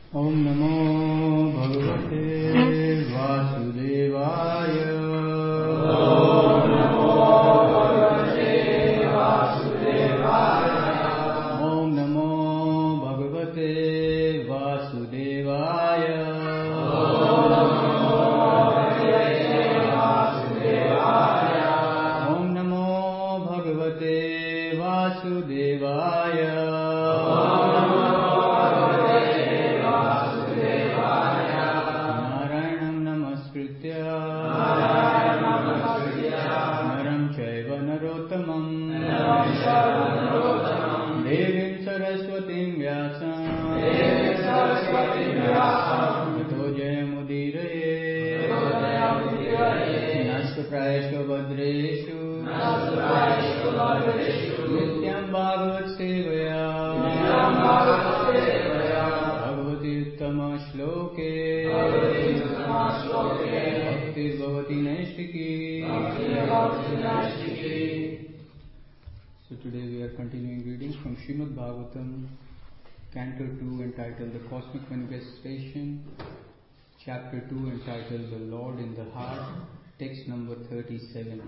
ओम नमो भगवते वासुदेवाय। ओम नमो भगवते वासुदेवाय। ओम नमो भगवते वासुदेवाय। ओम नमो भगवते वासुदेवाय। ओम नमो भगवते वासुदेवाय। देवीं सरस्वतीं व्यासं ततो जयमुदीरये। नष्टप्रायेषु भद्रेषु नित्यं भागवत सेवया भगवति उत्तमश्लोके भक्तिर्भवति नैष्ठिकी। So today we are continuing readings from Srimad Bhagavatam, Canto 2 entitled The Cosmic Manifestation, Chapter 2 entitled The Lord in the Heart, text number 37.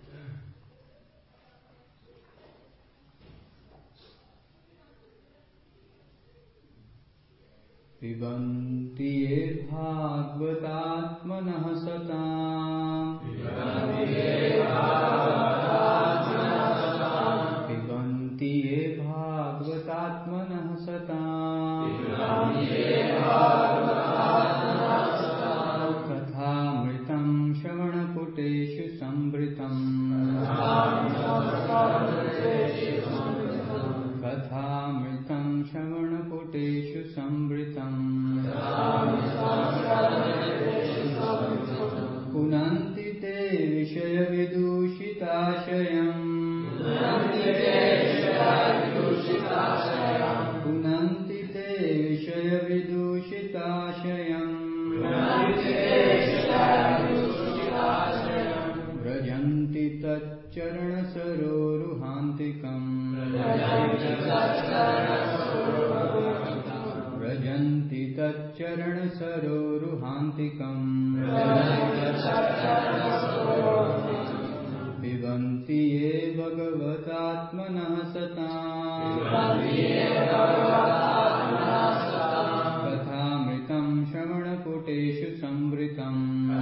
पिबन्ति ये भागवतात्मनः सताम्। पिबन्ति ये भागवतात्मनः सताम्। कथामृतं श्रवणपुटेषु संभृतम्। कथामृतं श्रवणपुटेषु संभृतम्। पुनन्ति ते विषयविदूषिताशयम्। पुनन्ति ते विषयविदूषिताशयम्। व्रजन्ति तच्चरणसरोरुहान्तिकम्। व्रजन्ति तच्चरणसरोरुहान्तिकम्। पिबन्ति ये भगवतात्मनः सताम्। कथामृतं श्रवणपुटेषु संभृतम्।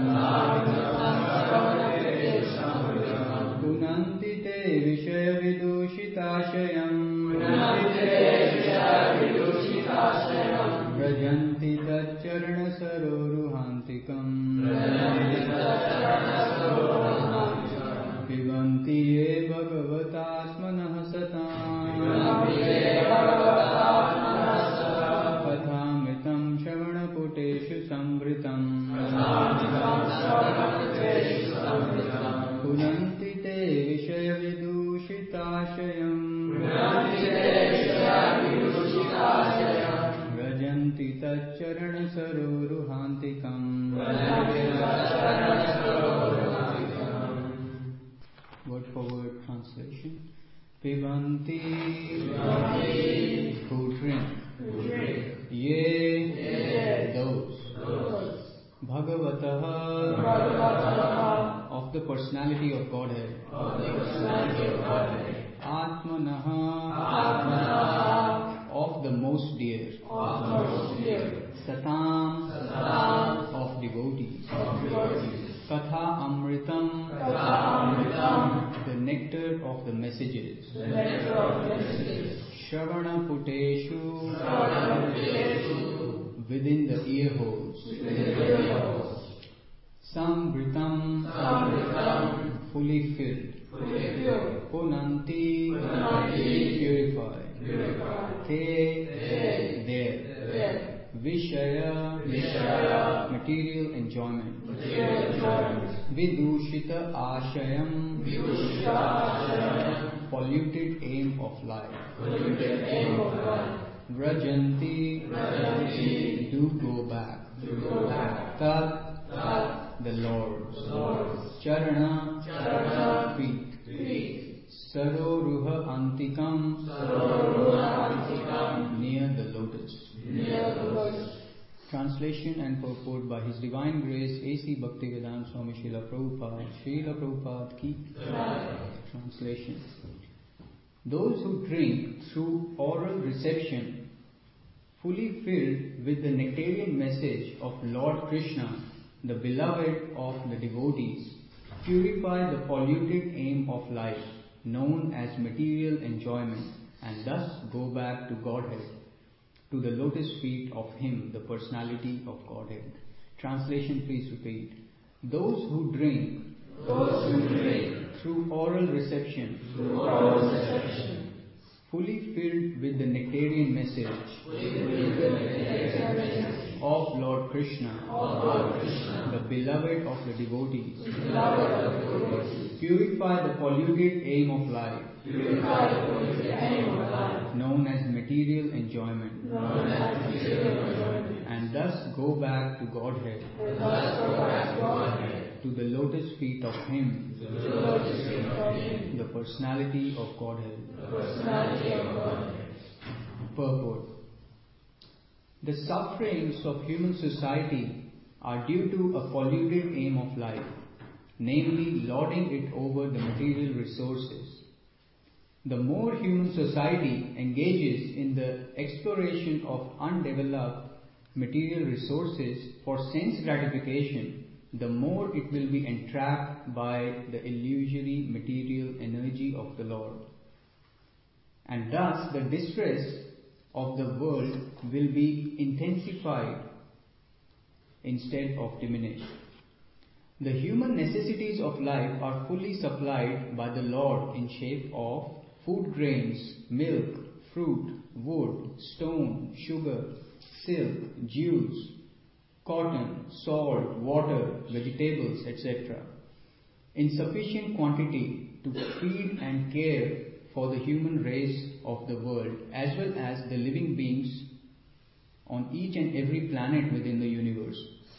पुनन्ति ते विषयविदूषिताशयम्। व्रजन्ति तच्चरणसरोरुहान्तिकम्। पिबन्ति ये भगवतात्मनः सताम्। कथामृतं श्रवणपुटेषु संभृतम्। पुनन्ति ते विषयविदूषिताशयम्। व्रजन्ति तच्चरणसरोरुहान्तिकम्। Word for word translation. Pibanti, who drink. Ye, those. Bhagavatah, of the personality of Godhead. Atmanah, of the most dear. Satam, of devotees. Katha Amritam, the nectar of the messages. Shravana Puteshu, within the ear holes. Sambritam, fully filled. Punanti, purified. Te, there. Vishaya, material enjoyment. Vidushita Ashayam, polluted aim of life. Vrajanti, do go back. Tat, the Lord's. Charana, feet. Saroruha Antikam, near the lotus. Translation and purport by His Divine Grace A.C. Bhaktivedanta Swami Srila Prabhupada. Srila Prabhupada ki Translation. Those who drink through oral reception, fully filled with the nectarian message of Lord Krishna, the beloved of the devotees, purify the polluted aim of life, known as material enjoyment, and thus go back to Godhead, to the lotus feet of Him, the personality of Godhead. Translation, please repeat. Those who drink through oral reception, fully filled with the nectarian message of Lord Krishna, the beloved of the devotees, purify the polluted aim of life, known as material enjoyment, and thus go back to Godhead, to the lotus feet of Him, the personality of Godhead. Purport. The sufferings of human society are due to a polluted aim of life, namely lording it over the material resources. The more human society engages in the exploration of undeveloped material resources for sense gratification, the more it will be entrapped by the illusory material energy of the Lord. And thus the distress of the world will be intensified instead of diminished. The human necessities of life are fully supplied by the Lord in shape of food grains, milk, fruit, wood, stone, sugar, silk, jewels, cotton, salt, water, vegetables, etc., in sufficient quantity to feed and care for the human race of the world, as well as the living beings on each and every planet within the universe.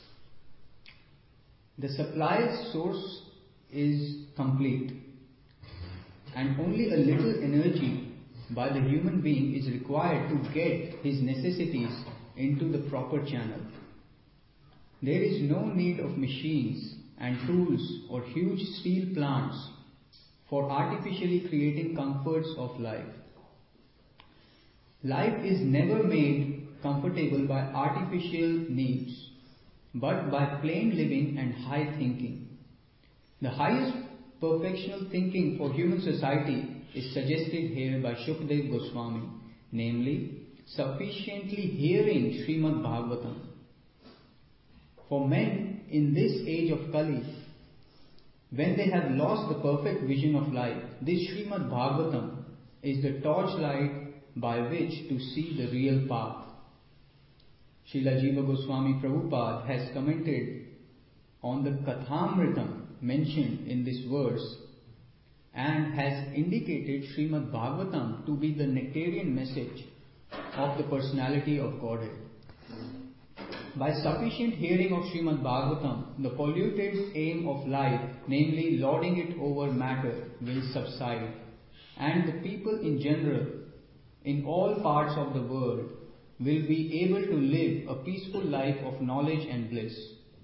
The supply source is complete, and only a little energy by the human being is required to get his necessities into the proper channel. There is no need of machines and tools or huge steel plants for artificially creating comforts of life. Life is never made comfortable by artificial needs, but by plain living and high thinking. The highest perfectional thinking for human society is suggested here by Shukdev Goswami, namely, sufficiently hearing Srimad Bhagavatam. For men in this age of Kali, when they have lost the perfect vision of life, this Srimad Bhagavatam is the torchlight by which to see the real path. Srila Jiva Goswami Prabhupada has commented on the Kathamritam mentioned in this verse and has indicated Srimad Bhagavatam to be the nectarian message of the personality of Godhead. By sufficient hearing of Srimad Bhagavatam, the polluted aim of life, namely lording it over matter, will subside, and the people in general, in all parts of the world, will be able to live a peaceful life of knowledge and bliss.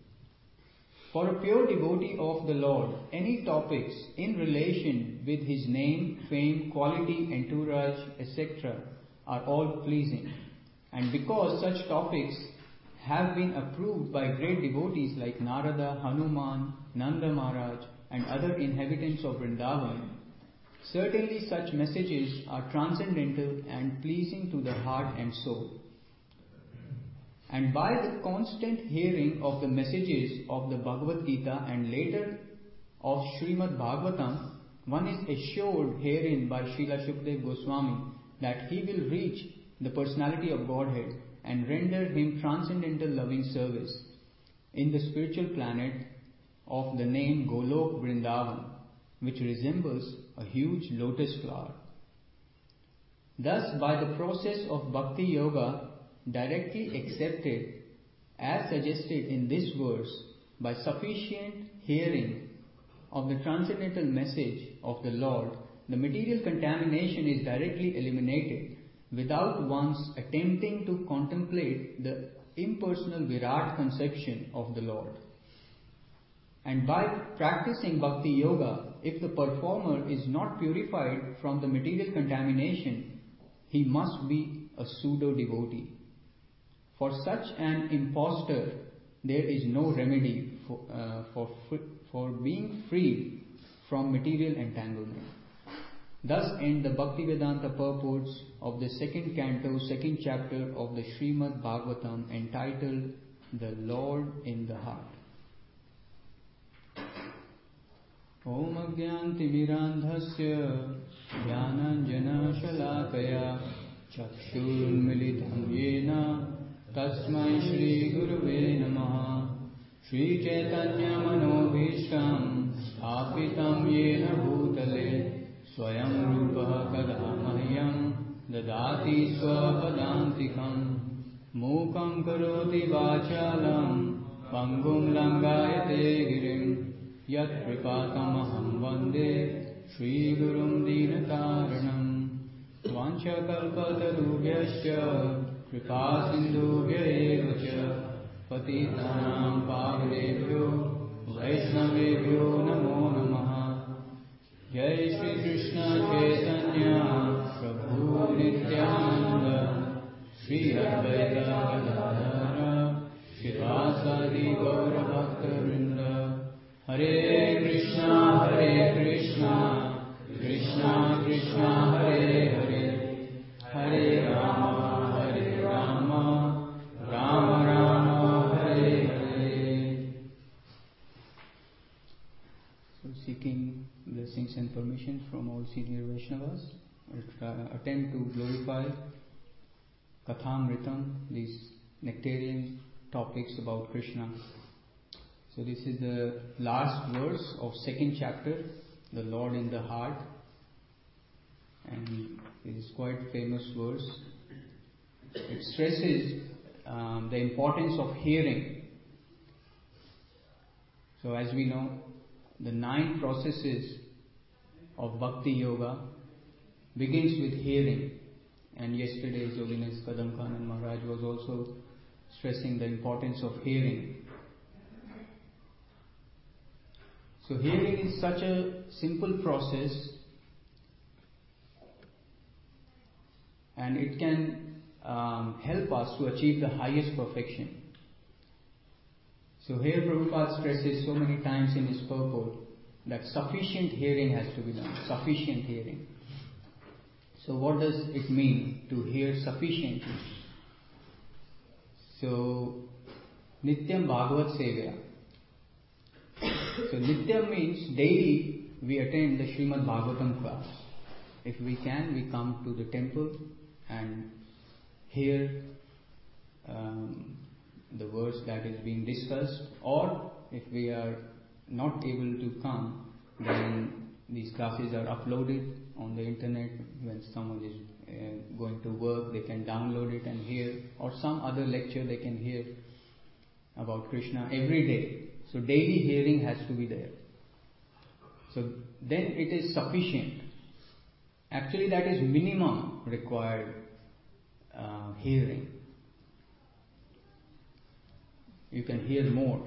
For a pure devotee of the Lord, any topics in relation with His name, fame, quality, entourage, etc. are all pleasing. And because such topics have been approved by great devotees like Narada, Hanuman, Nanda Maharaj, and other inhabitants of Vrindavan, certainly such messages are transcendental and pleasing to the heart and soul. And by the constant hearing of the messages of the Bhagavad Gita and later of Srimad Bhagavatam, one is assured herein by Srila Shukdev Goswami that he will reach the personality of Godhead and render Him transcendental loving service in the spiritual planet of the name Golok Vrindavan, which resembles a huge lotus flower. Thus, by the process of Bhakti Yoga, directly accepted as suggested in this verse, by sufficient hearing of the transcendental message of the Lord, the material contamination is directly eliminated without once attempting to contemplate the impersonal Virat conception of the Lord. And by practicing Bhakti Yoga, if the performer is not purified from the material contamination, he must be a pseudo-devotee. For such an impostor, there is no remedy for being freed from material entanglement. Thus end the Bhaktivedanta purports of the second canto, second chapter of the Srimad Bhagavatam, entitled The Lord in the Heart. Om Agyantimirandhasya Dhyananjana Shalakaya Chakshurmilitam Yena Tasmai Shri Guruve Namaha. Shri Chaitanya Manobhishtam Sthapitam Yena Bhutale Swayam Rupa Kada Mahyam Dadati Swapadantikam Mukam Karoti Vachalam Pangum Langayate Girim Yat Kripatamaham Vande Shri Gurum Dinataranam Vancha Kalpatarubhyascha Kripa Sindhubhya Evacha Patitanam Pavanebhyo Vaishnavebhyo Namo Namaha. Jai Shri Krishna Chaitanya Prabhu Nityananda Shri Advaita Gadadhara Shivasadi Gaura Bhakta Hare Krishna, Krishna Krishna, Hare Hare, Hare Rama, Rama Rama, Hare Hare. So seeking blessings and permission from all senior Vaishnavas, attempt to glorify Kathamritam, these nectarian topics about Krishna. So this is the last verse of second chapter, the Lord in the Heart, and it is quite famous verse. It stresses the importance of hearing. So as we know, the 9 processes of Bhakti Yoga begins with hearing, and yesterday His Holiness Kadam Kanand Maharaj was also stressing the importance of hearing. So hearing is such a simple process, and it can help us to achieve the highest perfection. So here Prabhupada stresses so many times in his purport that sufficient hearing has to be done. Sufficient hearing. So what does it mean to hear sufficiently? So Nityam Bhagavat Sevya. So Nityam means daily we attend the Srimad Bhagavatam class. If we can, we come to the temple and hear the verse that is being discussed, or if we are not able to come, then these classes are uploaded on the internet. When someone is going to work, they can download it and hear, or some other lecture they can hear about Krishna every day. So daily hearing has to be there. So then it is sufficient. Actually that is minimum required hearing. You can hear more.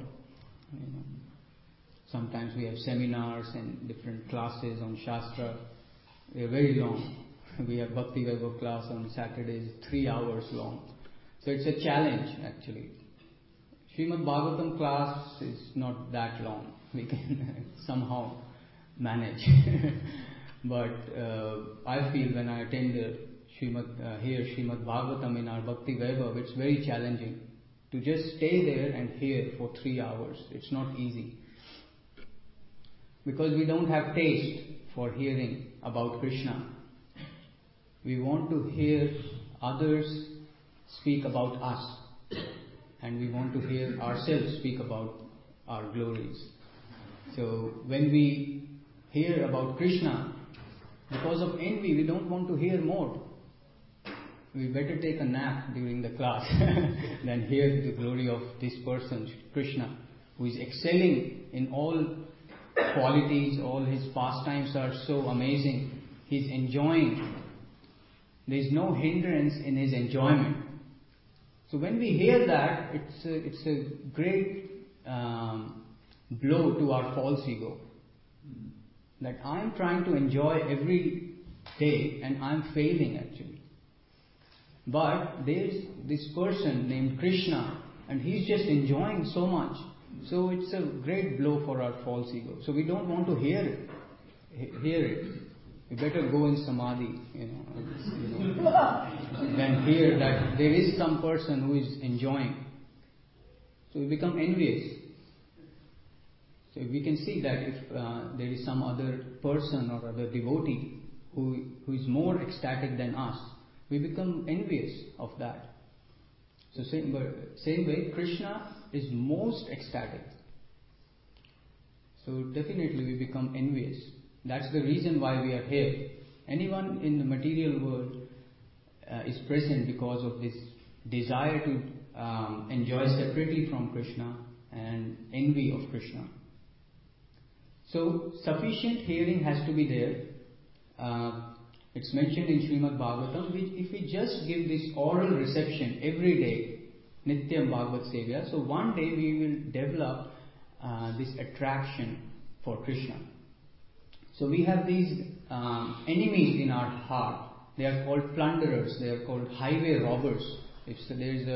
Sometimes we have seminars and different classes on Shastra. They are very long. We have Bhakti Vaibhav class on Saturdays, 3 hours long. So it's a challenge actually. Srimad Bhagavatam class is not that long. We can somehow manage. But I feel when I attend the Srimad Bhagavatam in our Bhakti Vaibhav, it's very challenging to just stay there and hear for 3 hours. It's not easy. Because we don't have taste for hearing about Krishna. We want to hear others speak about us. And we want to hear ourselves speak about our glories. So when we hear about Krishna, because of envy, we don't want to hear more. We better take a nap during the class than hear the glory of this person, Krishna, who is excelling in all qualities. All his pastimes are so amazing. He's enjoying. There is no hindrance in his enjoyment. So when we hear that, it's a great blow to our false ego. That I'm trying to enjoy every day and I'm failing actually. But there's this person named Krishna and he's just enjoying so much. So it's a great blow for our false ego. So we don't want to hear it. We better go in samadhi, than hear that there is some person who is enjoying. So we become envious. So we can see that if there is some other person or other devotee who is more ecstatic than us, we become envious of that. So same way, Krishna is most ecstatic. So definitely we become envious. That's the reason why we are here. Anyone in the material world is present because of this desire to enjoy separately from Krishna and envy of Krishna. So sufficient hearing has to be there. It's mentioned in Srimad Bhagavatam, if we just give this oral reception every day, Nityam Bhagavat Sevya, so one day we will develop this attraction for Krishna. So we have these enemies in our heart. They are called plunderers. They are called highway robbers. If there is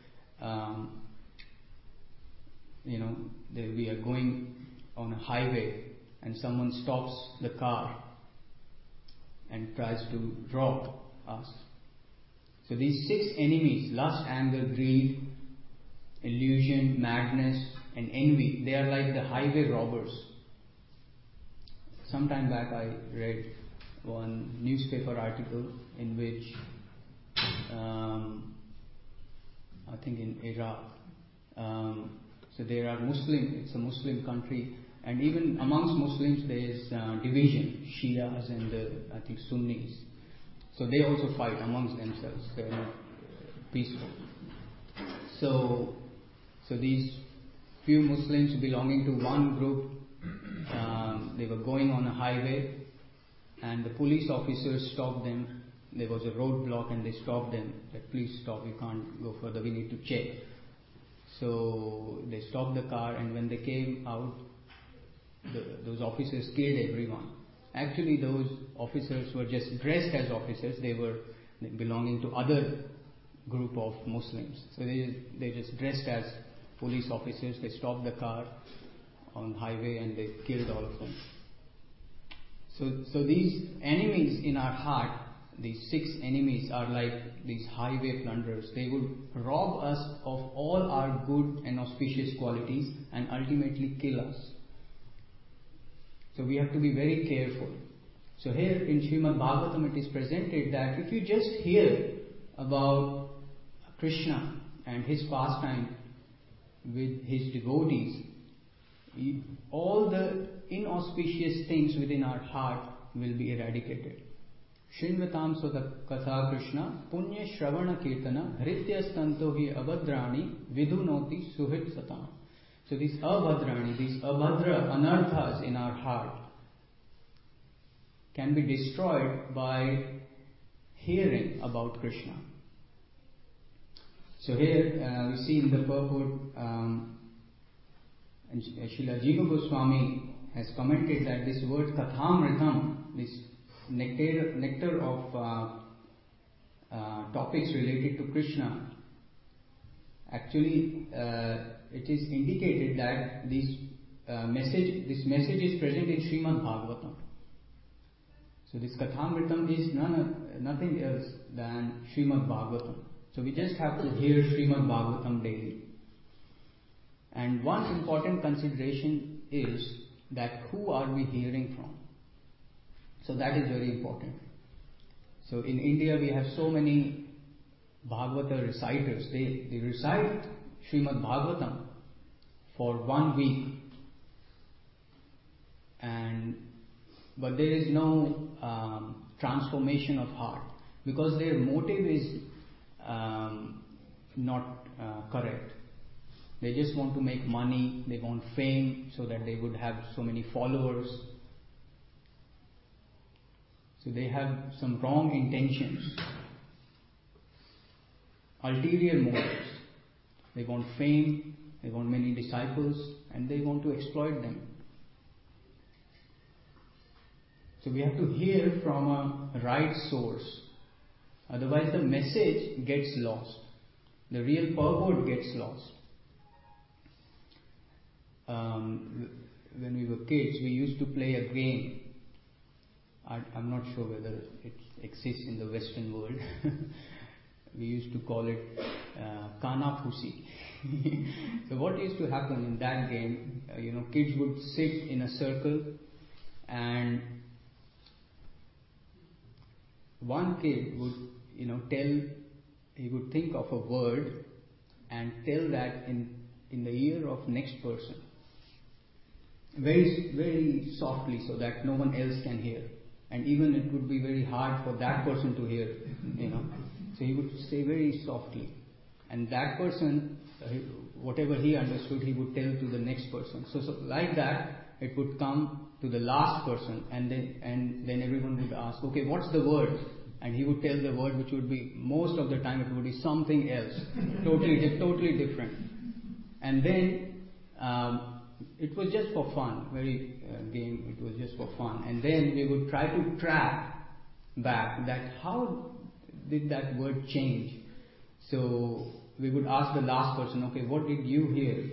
we are going on a highway and someone stops the car and tries to rob us. So these 6 enemies, lust, anger, greed, illusion, madness and envy, they are like the highway robbers. Some time back I read one newspaper article in which I think in Iraq, so there are it's a Muslim country, and even amongst Muslims there is division, Shias and I think Sunnis. So they also fight amongst themselves. They are not peaceful. So these few Muslims belonging to one group, they were going on a highway, and the police officers stopped them. There was a roadblock, and they stopped them. That please stop, you can't go further. We need to check. So they stopped the car, and when they came out, those officers killed everyone. Actually, those officers were just dressed as officers. They were belonging to other group of Muslims. So they just dressed as police officers. They stopped the car on highway and they killed all of them. So these enemies in our heart, these 6 enemies are like these highway plunderers. They would rob us of all our good and auspicious qualities and ultimately kill us. So we have to be very careful. So here in Srimad Bhagavatam it is presented that if you just hear about Krishna and his pastime with his devotees, all the inauspicious things within our heart will be eradicated. Shinvatam Sota Katha Krishna Punya Shravana Kirtana Hritya Stanto Hi Abhadrani Vidunoti Suhit Satam. So these abhadrani, these abhadra anarthas in our heart can be destroyed by hearing about Krishna. So here we see in the purport, and Srila Jiva Goswami has commented that this word Kathamritam, this nectar of topics related to Krishna, actually it is indicated that this message is present in Srimad Bhagavatam. So this Kathamritam is nothing else than Srimad Bhagavatam. So we just have to hear Srimad Bhagavatam daily. And one important consideration is that who are we hearing from? So that is very important. So in India we have so many Bhagavata reciters. They recite Srimad Bhagavatam for 1 week, but there is no transformation of heart because their motive is not correct. They just want to make money, they want fame so that they would have so many followers. So they have some wrong intentions, ulterior motives. They want fame, they want many disciples, and they want to exploit them. So we have to hear from a right source. Otherwise the message gets lost. The real purport gets lost. When we were kids, we used to play a game. I'm not sure whether it exists in the Western world. We used to call it Kana Pusi. So what used to happen in that game, kids would sit in a circle, and one kid would, he would think of a word and tell that in the ear of next person, very, very softly, so that no one else can hear. And even it would be very hard for that person to hear, So he would say very softly. And that person, whatever he understood, he would tell to the next person. So like that, it would come to the last person, and then everyone would ask, okay, what's the word? And he would tell the word, which would be, most of the time it would be something else, totally different. And then it was just for fun, game, it was just for fun. And then we would try to track back that how did that word change. So we would ask the last person, okay, what did you hear?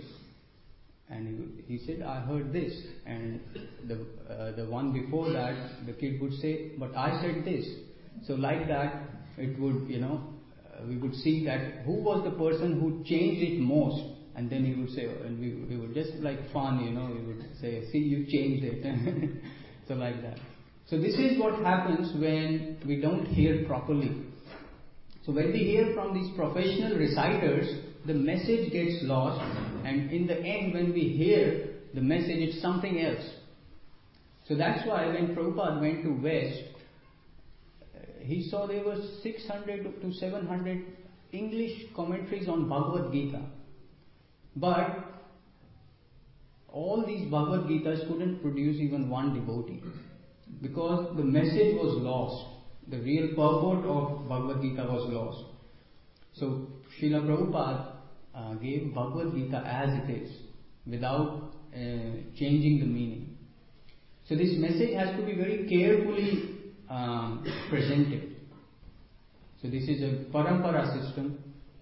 And he said, I heard this. And the one before that, the kid would say, but I said this. So like that, it would, we would see that who was the person who changed it most. And then he would say, and we would just like fun, we would say, see, you changed it. So like that. So this is what happens when we don't hear properly. So when we hear from these professional reciters, the message gets lost, and in the end when we hear the message, it's something else. So that's why when Prabhupada went to West, he saw there were 600 to 700 English commentaries on Bhagavad Gita. But all these Bhagavad Gitas couldn't produce even one devotee, because the message was lost. The real purport of Bhagavad Gita was lost. So Srila Prabhupada gave Bhagavad Gita as it is, without changing the meaning. So this message has to be very carefully presented. So this is a parampara system,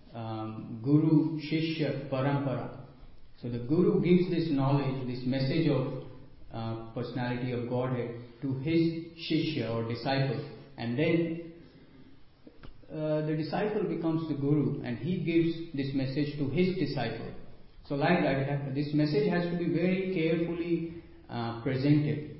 Guru Shishya Parampara. So the Guru gives this knowledge, this message of personality of Godhead to his Shishya or disciple, and then the disciple becomes the Guru, and he gives this message to his disciple. So like that, this message has to be very carefully presented.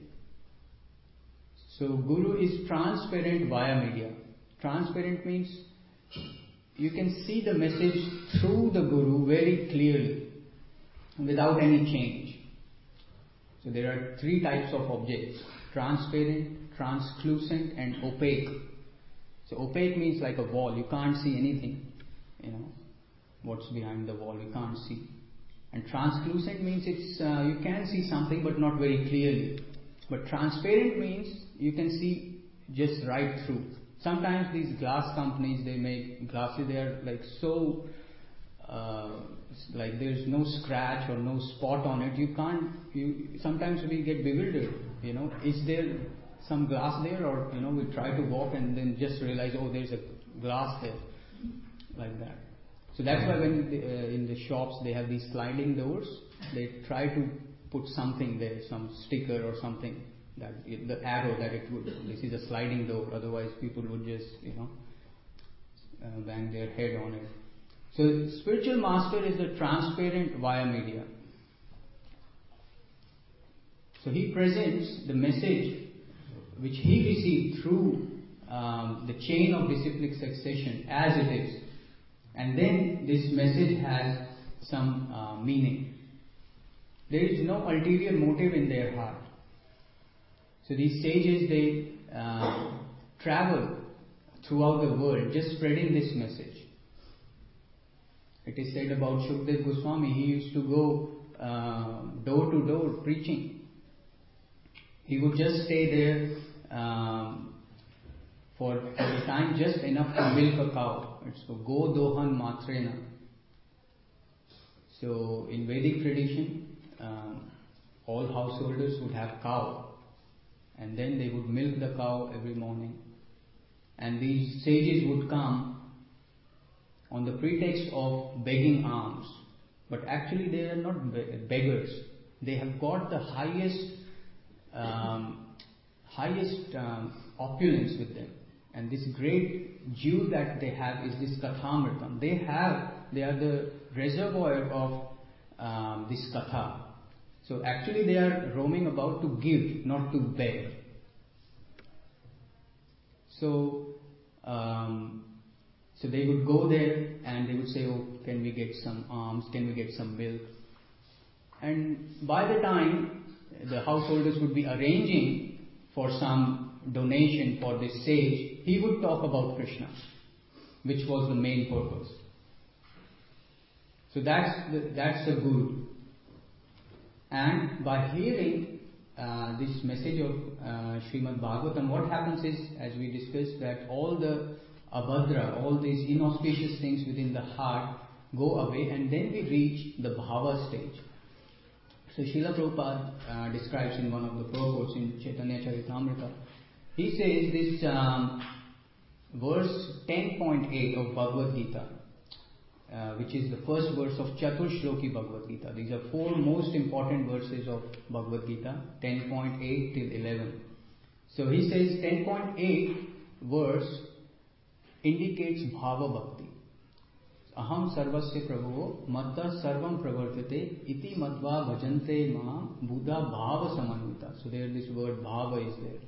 So Guru is transparent via media. Transparent means you can see the message through the Guru very clearly, without any change. So there are three types of objects: transparent, translucent, and opaque. So opaque means like a wall, you can't see anything, what's behind the wall, you can't see. And translucent means it's you can see something but not very clearly. But transparent means you can see just right through. Sometimes these glass companies, they make glasses, they are like so like there's no scratch or no spot on it. Sometimes we get bewildered, is there some glass there, or we try to walk and then just realize, oh, there's a glass there, like that. So that's why when in the shops they have these sliding doors, they try to put something there, some sticker or something, that the arrow that it would, this is a sliding door, otherwise people would just bang their head on it. So spiritual master is the transparent via media. So he presents the message which he received through the chain of disciplic succession as it is. And then this message has some meaning. There is no ulterior motive in their heart. So these sages, they travel throughout the world just spreading this message. It is said about Shukdev Goswami, he used to go door to door preaching. He would just stay there for the time just enough to milk a cow. It's for Go Dohan Matrena. So in Vedic tradition, all householders would have cow, and then they would milk the cow every morning. And these sages would come on the pretext of begging alms. But actually they are not beggars. They have got the highest opulence with them. And this great jewel that they have is this Kathamritam. They are the reservoir of this Katha. So actually they are roaming about to give, not to beg. So they would go there and they would say, oh, can we get some alms, can we get some milk? And by the time the householders would be arranging for some donation for this sage, he would talk about Krishna, which was the main purpose. So that's the guru. And by hearing this message of Srimad Bhagavatam, what happens is, as we discussed, that all the abhadra, all these inauspicious things within the heart go away, and then we reach the bhava stage. So Srila Prabhupada describes in one of the purports in Chaitanya Charitamrita, he says this verse 10.8 of Bhagavad Gita, which is the first verse of Chaturshloki Bhagavad Gita. These are four most important verses of Bhagavad Gita, 10.8 till 11. So he says 10.8 verse indicates bhava bhakti. Aham sarvasya prabhu matta sarvam pravartate iti madva bhajante ma buddha bhava samanvita. So there this word bhava is there.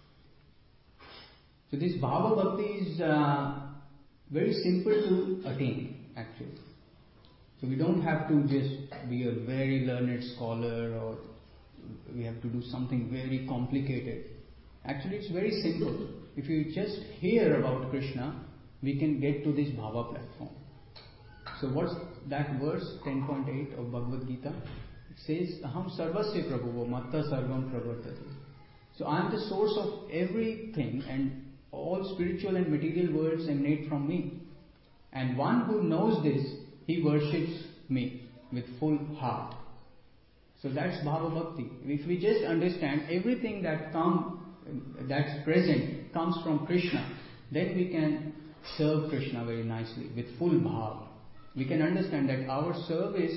So this bhava bhakti is very simple to attain actually. So we don't have to just be a very learned scholar or we have to do something very complicated. Actually it's very simple. If you just hear about Krishna, we can get to this bhava platform. So what's that verse 10.8 of Bhagavad Gita? It says, Aham sarvasya prabhuvo matta sarvam pravartate. So I am the source of everything and all spiritual and material worlds emanate from me. And one who knows this, he worships me with full heart. So that's bhava bhakti. If we just understand everything that's present comes from Krishna, then we can serve Krishna very nicely with full bhava. We can understand that our service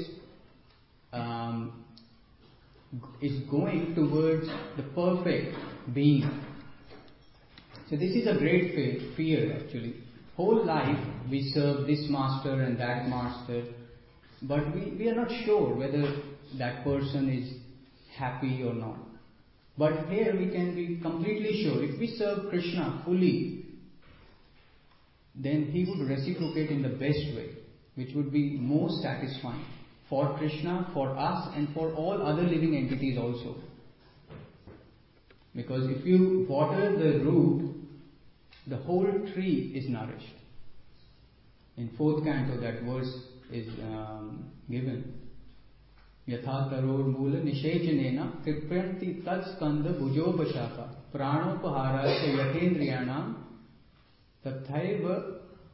is going towards the perfect being. So this is a great fear actually. Whole life we serve this master and that master, but we are not sure whether that person is happy or not. But here we can be completely sure. If we serve Krishna fully, then he would reciprocate in the best way, which would be most satisfying for Krishna, for us, and for all other living entities also. Because if you water the root, the whole tree is nourished. In 4th canto, that verse is given. Yatha taror mula nishechanena kripyanti tat skanda bhujopashaka pranopaharasya yathendriyanam tathaiva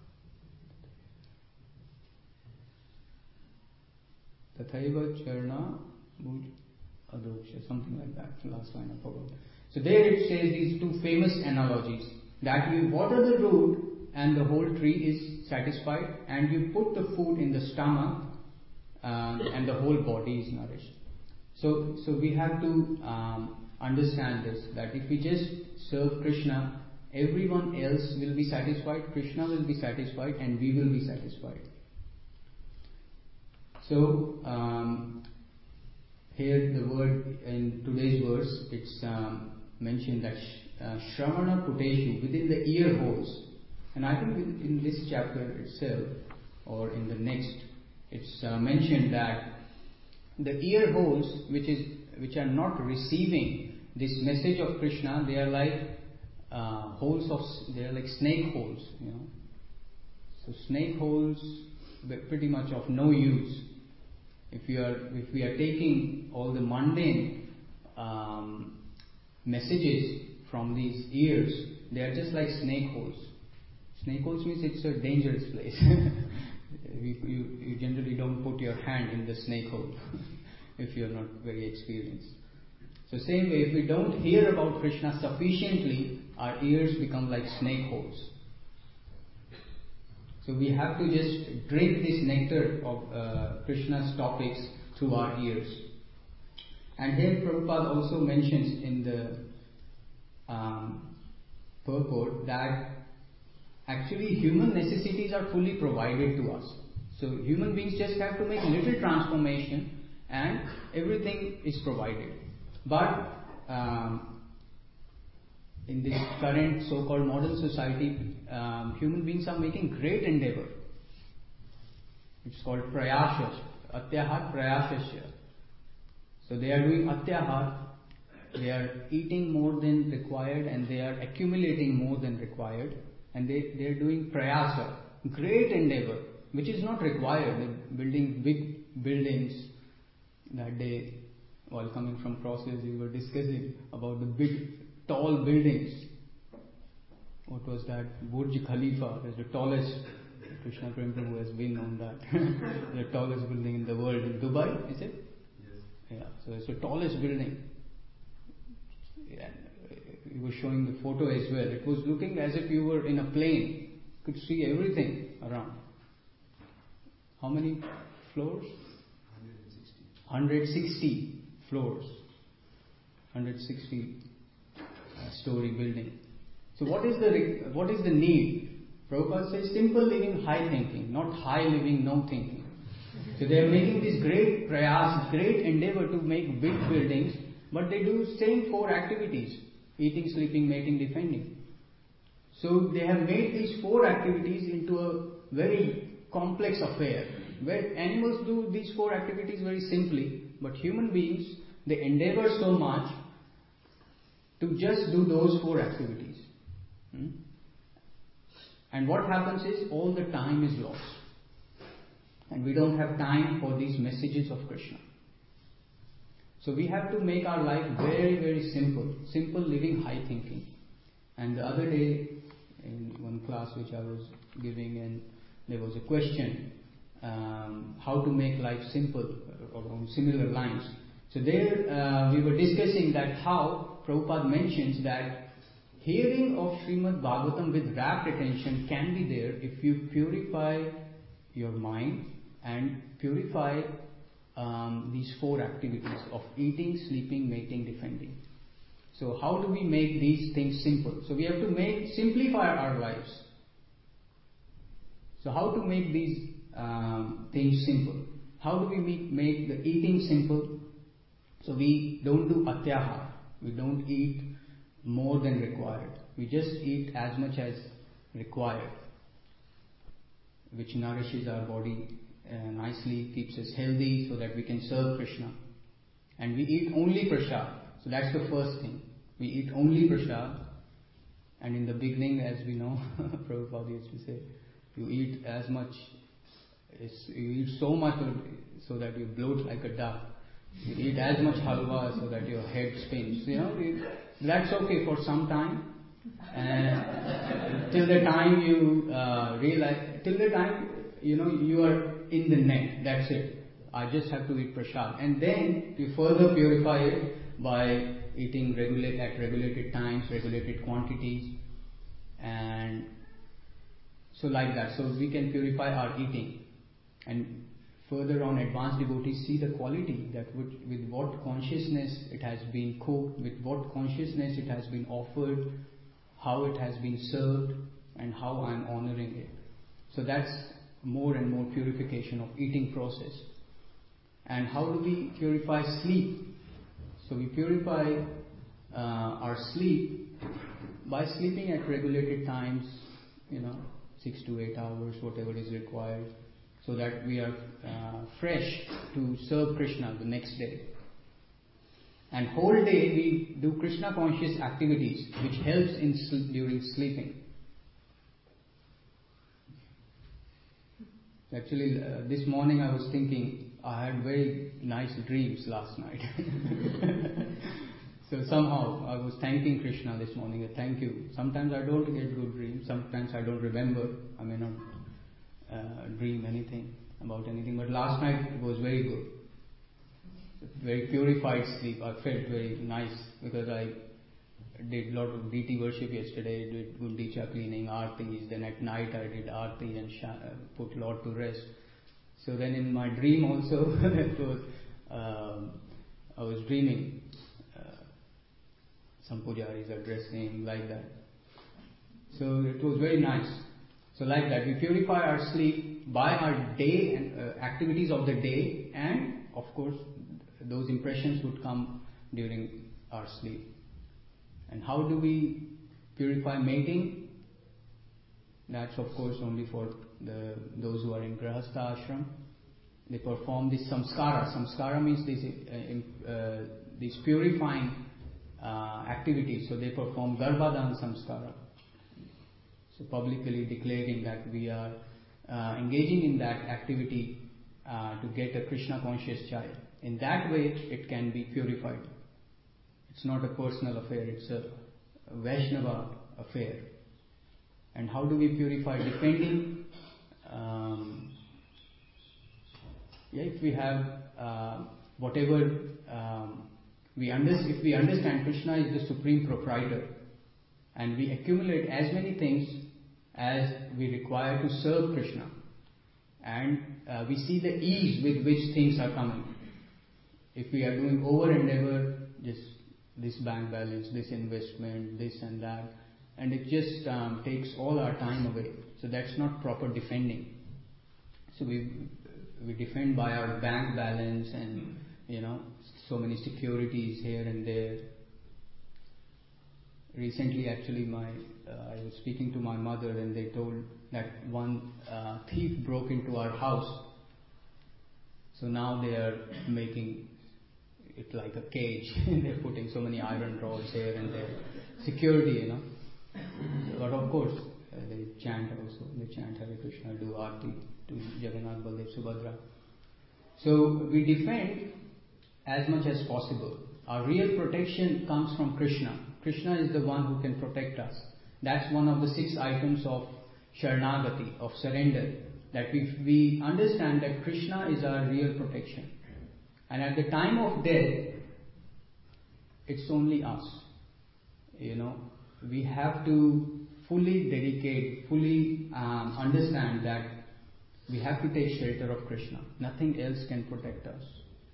charna bhuj adroksha, something like that. The last line I forgot. So there it says these two famous analogies, that you water the root and the whole tree is satisfied, and you put the food in the stomach and the whole body is nourished. So we have to understand this, that if we just serve Krishna, everyone else will be satisfied, Krishna will be satisfied, and we will be satisfied. So here the word in today's verse, it's mentioned that Shravana Puteshu, within the ear holes. And I think in this chapter itself, or in the next, it's mentioned that the ear holes which are not receiving this message of Krishna, they are like they are like snake holes, you know. So snake holes pretty much of no use. If we are taking all the mundane messages from these ears, they are just like snake holes. Snake holes means it's a dangerous place. you generally don't put your hand in the snake hole if you're not very experienced. So same way, if we don't hear about Krishna sufficiently, our ears become like snake holes. So we have to just drink this nectar of Krishna's topics through our ears. And here Prabhupada also mentions in the purport that actually human necessities are fully provided to us. So human beings just have to make a little transformation and everything is provided. But in this current so-called modern society, human beings are making great endeavor. It's called prayasas, atyahar prayasasya. So they are doing atyahar, they are eating more than required and they are accumulating more than required, and they are doing prayasa, great endeavor, which is not required. They're building big buildings. That day, while coming from Crosses, we were discussing about the big, tall buildings. What was that? Burj Khalifa is the tallest. Krishna Prem Prabhu has been on that. The tallest building in the world in Dubai, is it? Yes. Yeah, so it's the tallest building. Yeah, he was showing the photo as well. It was looking as if you were in a plane. You could see everything around. How many floors? 160 floors. 160 story building. So what is the need? Prabhupada says simple living, high thinking, not high living, no thinking. So they are making this great prayas, great endeavor to make big buildings, but they do same 4 activities: eating, sleeping, mating, defending. So they have made these 4 activities into a very complex affair, where animals do these 4 activities very simply, but human beings, they endeavor so much to just do those 4 activities. And what happens is all the time is lost. And we don't have time for these messages of Krishna. So we have to make our life very, very simple. Simple living, high thinking. And the other day, in one class which I was giving, and there was a question, how to make life simple, or on similar lines. So there we were discussing that how Prabhupada mentions that hearing of Srimad Bhagavatam with rapt attention can be there if you purify your mind and purify these 4 activities of eating, sleeping, mating, defending. So how do we make these things simple? So we have to simplify our lives. So how to make these things simple? How do we make the eating simple? So we don't do atyahar. We don't eat more than required. We just eat as much as required, which nourishes our body nicely, keeps us healthy so that we can serve Krishna. And we eat only prasad. So that's the first thing. We eat only prasad. And in the beginning, as we know, Prabhupada used to say, you eat as much, you eat so much so that you bloat like a duck. You eat as much halwa so that your head spins. That's okay for some time. And till the time you realize, till the time you are in the net, that's it. I just have to eat prasad. And then you further purify it by eating at regulated times, regulated quantities. And so like that. So we can purify our eating. And further on, advanced devotees see the quality that with what consciousness it has been cooked, with what consciousness it has been offered, how it has been served, and how I am honoring it. So that's more and more purification of eating process. And how do we purify sleep? So we purify our sleep by sleeping at regulated times, 6 to 8 hours, whatever is required, so that we are fresh to serve Krishna the next day. And whole day we do Krishna conscious activities, which helps during sleeping. Actually, this morning I was thinking, I had very nice dreams last night. So somehow I was thanking Krishna this morning. Thank you. Sometimes I don't get good dreams. Sometimes I don't remember. I may not dream anything about anything. But last night it was very good. Very purified sleep. I felt very nice because I did a lot of deity worship yesterday, did Gundicha cleaning, aartis, then at night I did aarti and put Lord to rest. So then in my dream also, it was, I was dreaming some pujaris addressing like that. So it was very nice. So like that, we purify our sleep by our day and activities of the day, and of course those impressions would come during our sleep. And how do we purify mating? That's of course only for those who are in Grahastha ashram. They perform this samskara. Samskara means this purifying activities. So they perform Garbhadan samskara. So publicly declaring that we are engaging in that activity to get a Krishna conscious child. In that way it can be purified. It's not a personal affair, it's a Vaishnava affair. And how do we purify? Depending, if we have whatever if we understand Krishna is the supreme proprietor, and we accumulate as many things as we require to serve Krishna, and we see the ease with which things are coming. If we are doing over and ever, just this bank balance, this investment, this and that, and it just takes all our time away. So that's not proper defending. So we defend by our bank balance and so many securities here and there. Recently, actually, I was speaking to my mother, and they told that one thief broke into our house. So now they are making it like a cage. They're putting so many iron rods here and there. Security, But of course, they chant also. They chant Hare Krishna, do Aarti to Jagannath, Baldev, Subhadra. So we defend as much as possible. Our real protection comes from Krishna. Krishna is the one who can protect us. That's one of the 6 items of Sharanagati, of surrender. That we understand that Krishna is our real protection. And at the time of death, it's only us. We have to fully dedicate, fully understand that we have to take shelter of Krishna. Nothing else can protect us.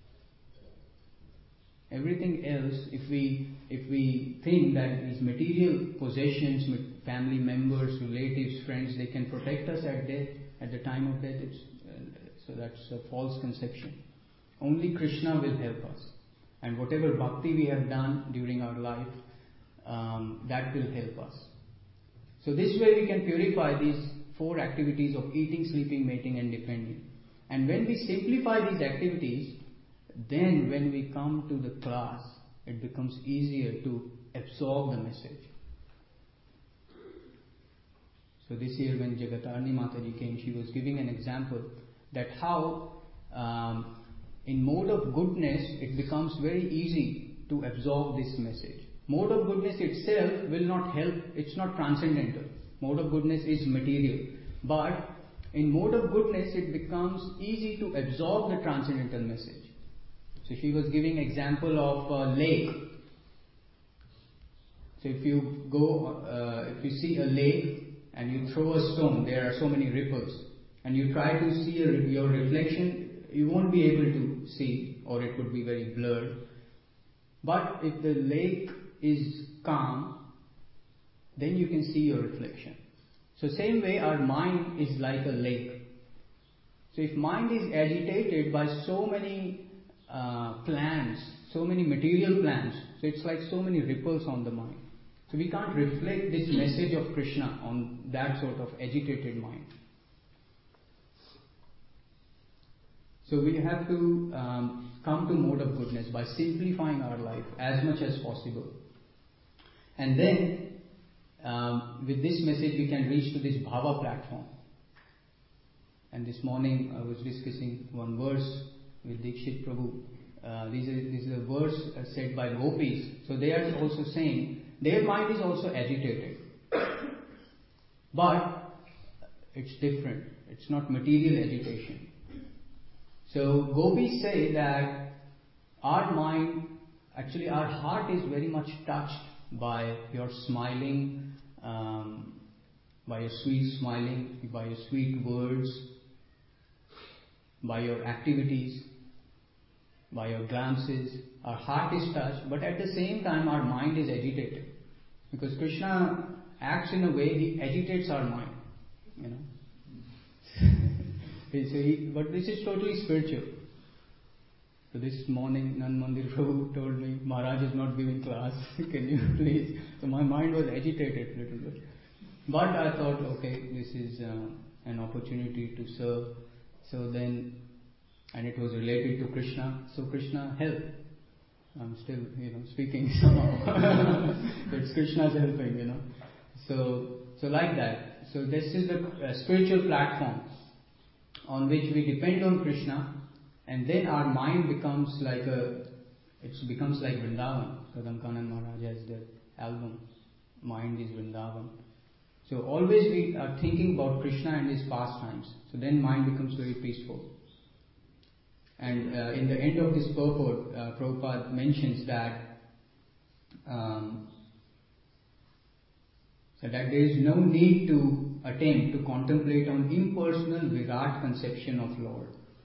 Everything else, if we think that these material possessions, family members, relatives, friends, they can protect us at death, at the time of death, so that's a false conception. Only Krishna will help us. And whatever bhakti we have done during our life, that will help us. So this way we can purify these 4 activities of eating, sleeping, mating and defending. And when we simplify these activities, then when we come to the class, it becomes easier to absorb the message. So this year when Jagatarni Mataji came, she was giving an example that how in mode of goodness it becomes very easy to absorb this message. Mode of goodness itself will not help, it's not transcendental. Mode of goodness is material. But in mode of goodness it becomes easy to absorb the transcendental message. So she was giving example of a lake. So if you see a lake and you throw a stone, there are so many ripples, and you try to see your reflection, you won't be able to see, or it would be very blurred. But if the lake is calm, then you can see your reflection. So same way our mind is like a lake. So if mind is agitated by so many plans, so many material plans, so it's like so many ripples on the mind. So we can't reflect this message of Krishna on that sort of agitated mind. So we have to come to mode of goodness by simplifying our life as much as possible. And then with this message we can reach to this Bhava platform. And this morning I was discussing one verse with Dikshit Prabhu. This is a verse said by gopis. So they are also saying their mind is also agitated. But it's different. It's not material agitation. So gopis say that our mind, actually our heart is very much touched by your smiling, by your sweet smiling, by your sweet words, by your activities, by your glances. Our heart is touched, but at the same time our mind is agitated. Because Krishna acts in a way, he agitates our mind, you know. But this is totally spiritual. So this morning, Nan Mandir Prabhu told me, Maharaj is not giving class, can you please? So my mind was agitated a little bit. But I thought, okay, this is an opportunity to serve. So then, and it was related to Krishna, so Krishna helped. I'm still, speaking somehow. It's Krishna's helping, So like that. So this is the spiritual platform on which we depend on Krishna, and then our mind becomes like Vrindavan. Kadam Kanan Maharaj has the album, Mind is Vrindavan. So always we are thinking about Krishna and his pastimes. So then mind becomes very peaceful. And in the end of this purport, Prabhupada mentions that that there is no need to attempt to contemplate on impersonal Virat conception of Lord.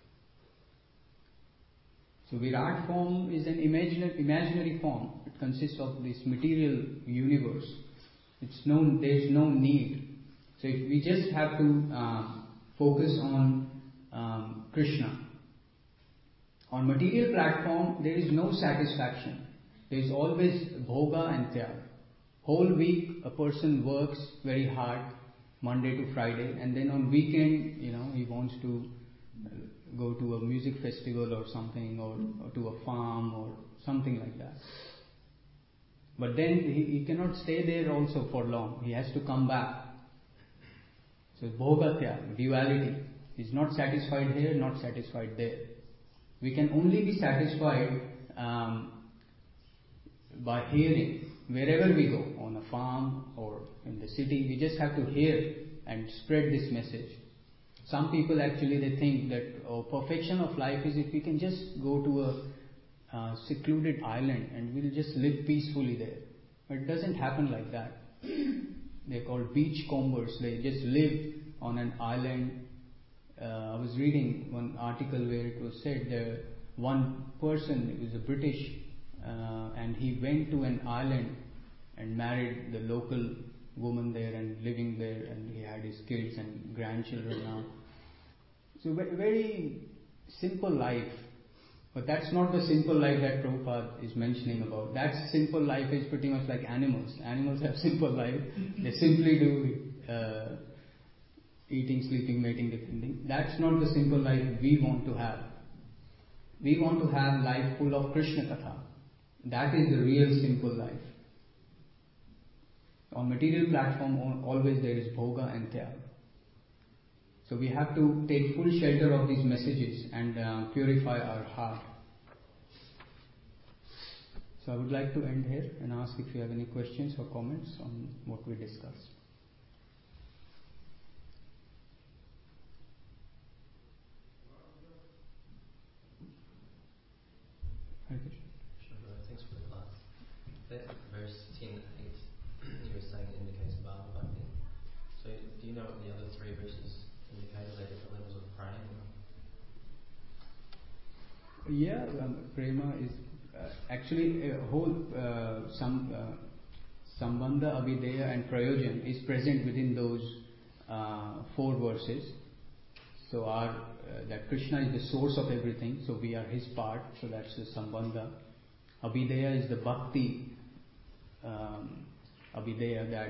So Virat form is an imaginary form. It consists of this material universe. There is no need. So if we just have to focus on Krishna. On material platform, there is no satisfaction. There is always bhoga and tyag. Whole week a person works very hard, Monday to Friday, and then on weekend, he wants to go to a music festival or something, or to a farm or something like that. But then he cannot stay there also for long. He has to come back. So bhoga tyag, duality. He's not satisfied here, not satisfied there. We can only be satisfied by hearing. Wherever we go, on a farm or in the city, we just have to hear and spread this message. Some people actually, they think that perfection of life is if we can just go to a secluded island and we'll just live peacefully there. But it doesn't happen like that. They're called beachcombers. They just live on an island. I was reading one article where it was said that one person, it was a British, and he went to an island and married the local woman there and living there, and he had his kids and grandchildren now. So very simple life. But that's not the simple life that Prabhupada is mentioning about. That simple life is pretty much like animals. Animals have simple life. They simply do eating, sleeping, mating, defending. That's not the simple life we want to have. We want to have life full of Krishna Katha. That is the real simple life. On material platform, always there is bhoga and tyag. So we have to take full shelter of these messages and purify our heart. So I would like to end here and ask if you have any questions or comments on what we discussed. Sure, thanks for the class. That verse 10, you were saying indicates Bhava Bhakti. So do you know what the other three verses indicate? Are they different levels of praying? Yeah, prema is actually a whole Sambandha, Abhideya and Prayojan is present within those 4 verses. So that Krishna is the source of everything, so we are his part, so that's the Sambandha. Abhideya is the Bhakti Abhideya, that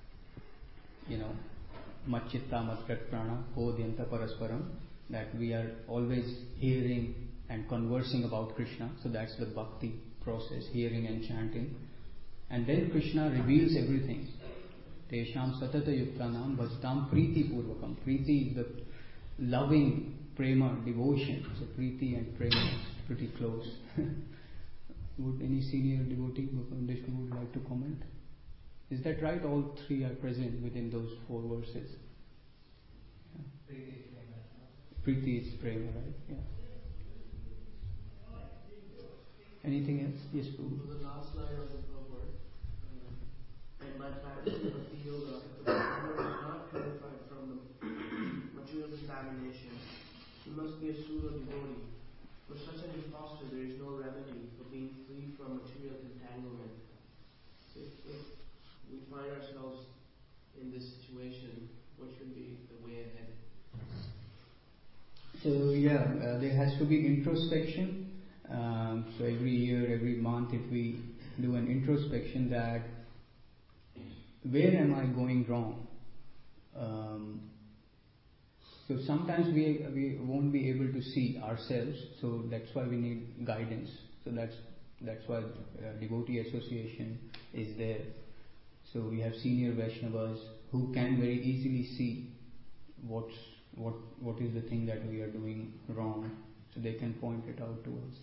Machitta Matkat Prana Kodhyanta Parasparam, that we are always hearing and conversing about Krishna, so that's the Bhakti process, hearing and chanting. And then Krishna reveals everything. Tesham Satata Yuktanam Bhajtam Priti Purvakam. Priti is the loving prema, devotion. So Priti and prema is pretty close. Would any senior devotee, Gopal Deshmukh, would like to comment? Is that right? All 3 are present within those 4 verses. Yeah. Preeti is prema, right? Yeah. Anything else? Yes, Prabhu. The last line of the purport. And by practicing Bhakti Yoga, the performer is not purified from the material contamination. He must be a pseudo devotee. For such an impostor, there is no remedy for being free from material entanglement. If we find ourselves in this situation, what should be the way ahead? So there has to be introspection. So every year, every month, if we do an introspection that where am I going wrong? So sometimes we won't be able to see ourselves. So that's why we need guidance. So that's why devotee association is there. So we have senior Vaishnavas who can very easily see what is the thing that we are doing wrong. So they can point it out to us.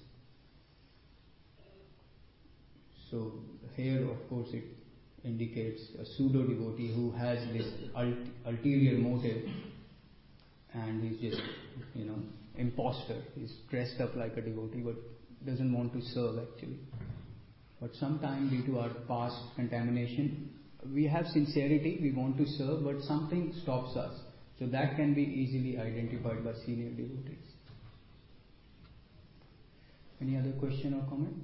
So here, of course, it indicates a pseudo devotee who has this ulterior motive, and he's just, imposter. He's dressed up like a devotee, but doesn't want to serve actually. But sometimes due to our past contamination, we have sincerity, we want to serve, but something stops us. So that can be easily identified by senior devotees. Any other question or comment?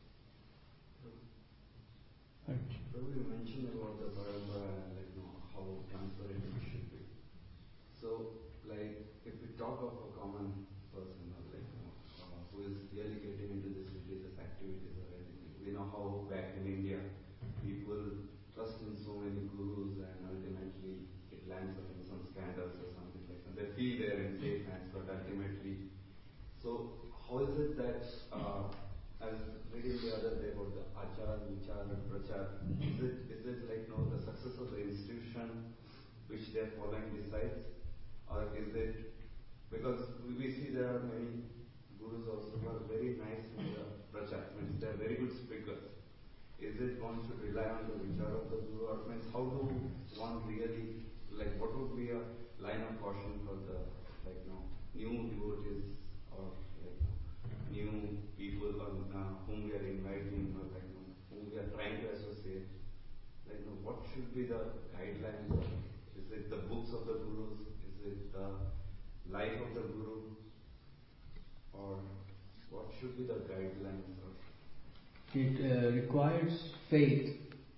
Right. You mentioned about the parampara and how transparent it should be. So, if we talk of a common person, who is really getting into this religious activities or anything, we know how back in India, people trust in so many gurus and ultimately it lands up in some scandals or something like that. They feel they are in safe hands, but ultimately, so how is it that, as reading the other day about the achar, vichar and prachar, is it the success of the institution which they are following decides, or is it, because we see there are many gurus also who are very nice in the prachar, means they are very good speakers. Is it one should rely on the vichar of the guru, or means how do one really, what would be a line of caution for the new devotees or new people whom we are inviting or whom we are trying to associate? What should be the guidelines? Is it the books of the gurus? Is it the life of the guru? Or what should be the guidelines? It requires faith,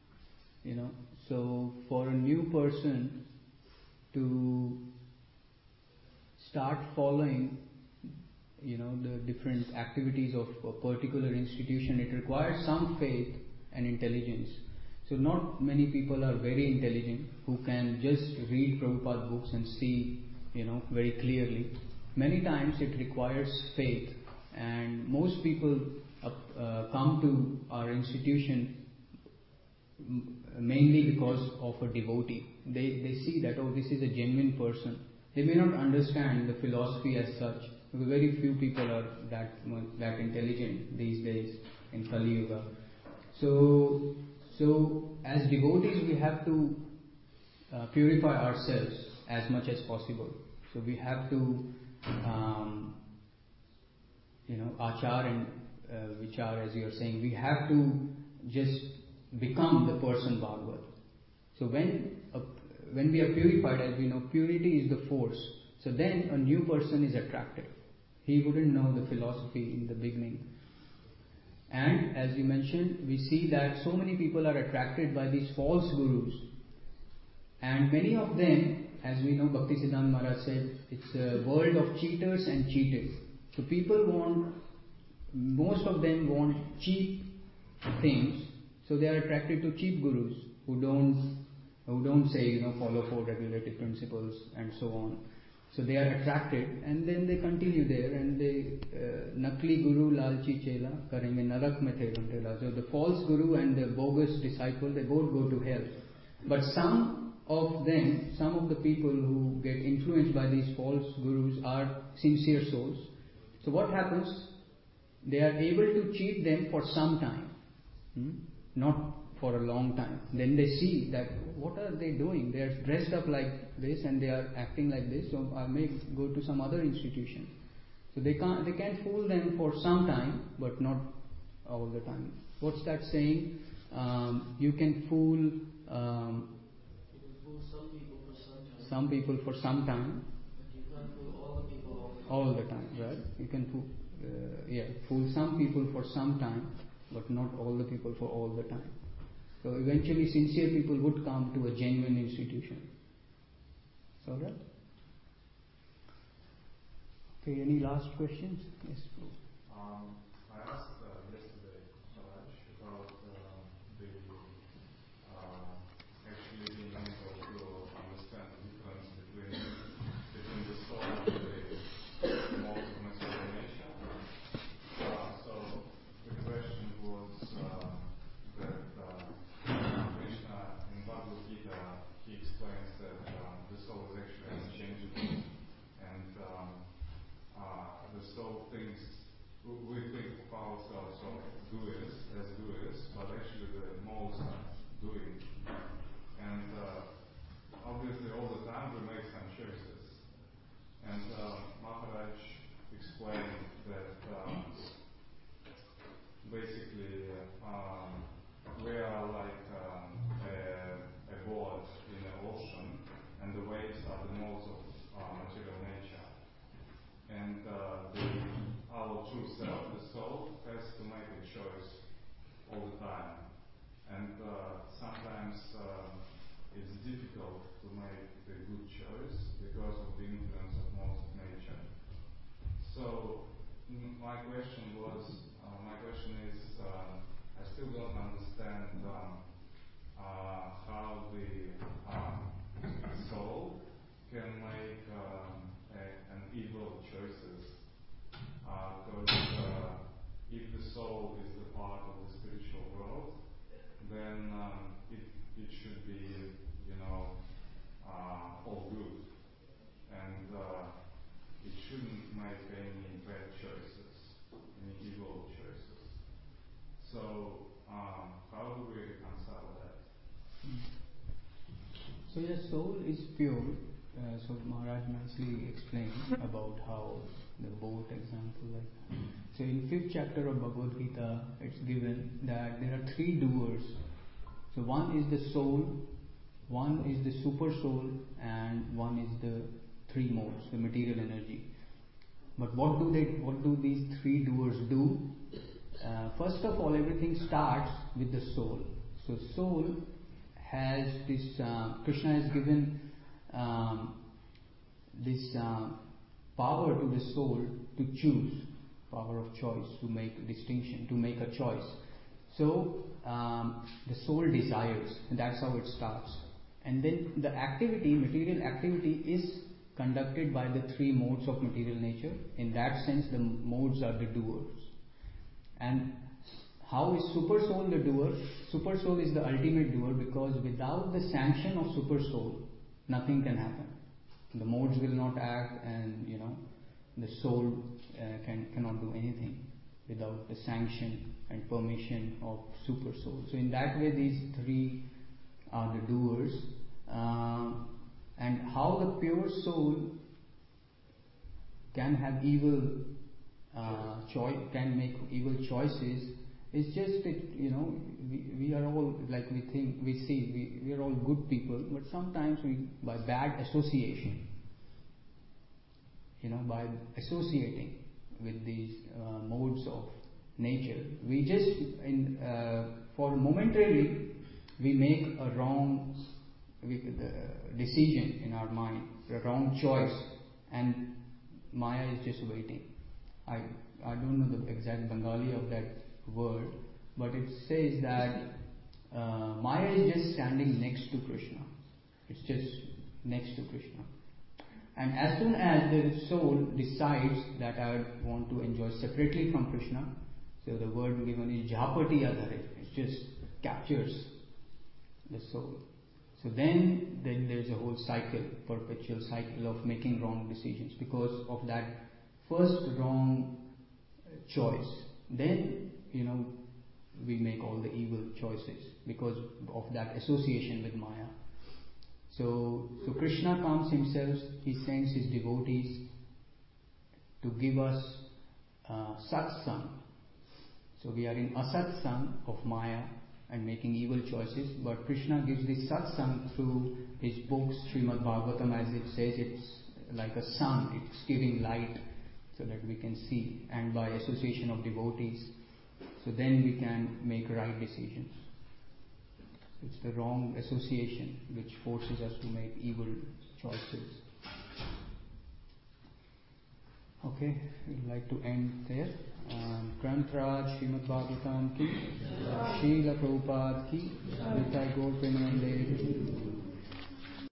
So for a new person to start following, the different activities of a particular institution, it requires some faith and intelligence. So not many people are very intelligent who can just read Prabhupada books and see, very clearly. Many times it requires faith, and most people come to our institution mainly because of a devotee. They see that, this is a genuine person. They may not understand the philosophy as such, because very few people are that intelligent these days in Kali Yuga. So as devotees, we have to purify ourselves as much as possible. So we have to, achar and vichar, as you are saying, we have to just become the person Bhagavat. So when we are purified, as we know, purity is the force. So then a new person is attracted. He wouldn't know the philosophy in the beginning. And as you mentioned, we see that so many people are attracted by these false gurus. And many of them, as we know, Bhaktisiddhanta Maharaj said, it's a world of cheaters and cheated. So most of them want cheap things, so they are attracted to cheap gurus who don't say, follow 4 regulative principles and so on. So they are attracted, and then they continue there, and they nakli guru lalchi chela karenge narak mein the ghantela. So the false guru and the bogus disciple, they both go to hell. But some of the people who get influenced by these false gurus are sincere souls. So what happens? They are able to cheat them for some time, not for a long time. Then they see that what are they doing? They are dressed up like this and they are acting like this. So I may go to some other institution. So they can fool them for some time, but not all the time. What's that saying? You can fool You can fool some people for some time, but you can't fool all the people all the time, right? You can fool, fool some people for some time, but not all the people for all the time. So eventually sincere people would come to a genuine institution. So right? Okay, any last questions? Yes, please. I asked yesterday, Maharaj, about actually being able to understand the difference between the soul and the mode of material nature. So the question was that Krishna in Bhagavad Gita, he explains that the soul is actually unchangeable, and the soul thinks, we think of ourselves as doers, but actually the modes are doing. And obviously all the time we make some choices. And Maharaj explained that basically we are like a boat in the ocean, and the waves are the modes of material nature. And our true self, the soul, has to make a choice all the time. And sometimes it's difficult to make a good choice because of the influence of modes of nature. So my question is, I still don't understand how the soul can make an evil choices. Because if the soul is the part of the spiritual world, then it should be, all good, and it shouldn't make any bad choices, any evil choices. So how do we reconcile that? So your soul is pure. So Maharaj nicely explained about how the boat example like that. So in 5th chapter of Bhagavad Gita, it's given that there are 3 doers. So one is the soul, one is the super soul, and one is the 3 modes, the material energy. But what do these 3 doers do? First of all, everything starts with the soul. So soul has this, Krishna has given this power to the soul to choose, power of choice, to make a distinction, to make a choice. So the soul desires, and that's how it starts. And then the activity, material activity, is conducted by the 3 modes of material nature. In that sense, the modes are the doers. And how is super soul the doer? Super soul is the ultimate doer, because without the sanction of super soul, nothing can happen. The modes will not act, and the soul cannot do anything without the sanction and permission of super soul. So in that way, these 3 are the doers. And how the pure soul can have evil can make evil choices is just that we are all, like we are all good people, but sometimes by bad association, by associating with these modes of nature, we just for momentarily we make a wrong decision in our mind, a wrong choice, and Maya is just waiting. I don't know the exact Bengali of that word, but it says that Maya is just standing next to Krishna. It's just next to Krishna. And as soon as the soul decides that I want to enjoy separately from Krishna, so the word given is Jhapati Adhare, it just captures the soul. So then there's a whole cycle, perpetual cycle of making wrong decisions because of that first wrong choice. Then, we make all the evil choices because of that association with Maya. So Krishna comes himself, he sends his devotees to give us satsang. So we are in asatsang of Maya and making evil choices, but Krishna gives this satsang through his books, Srimad Bhagavatam, as it says, it's like a sun, it's giving light so that we can see, and by association of devotees, so then we can make right decisions. It's the wrong association which forces us to make evil choices. Okay, we'd like to end there. Granth Raj, Srimad Bhagavatam ki, Srila Prabhupada ki, Nitai Gaur Premanande.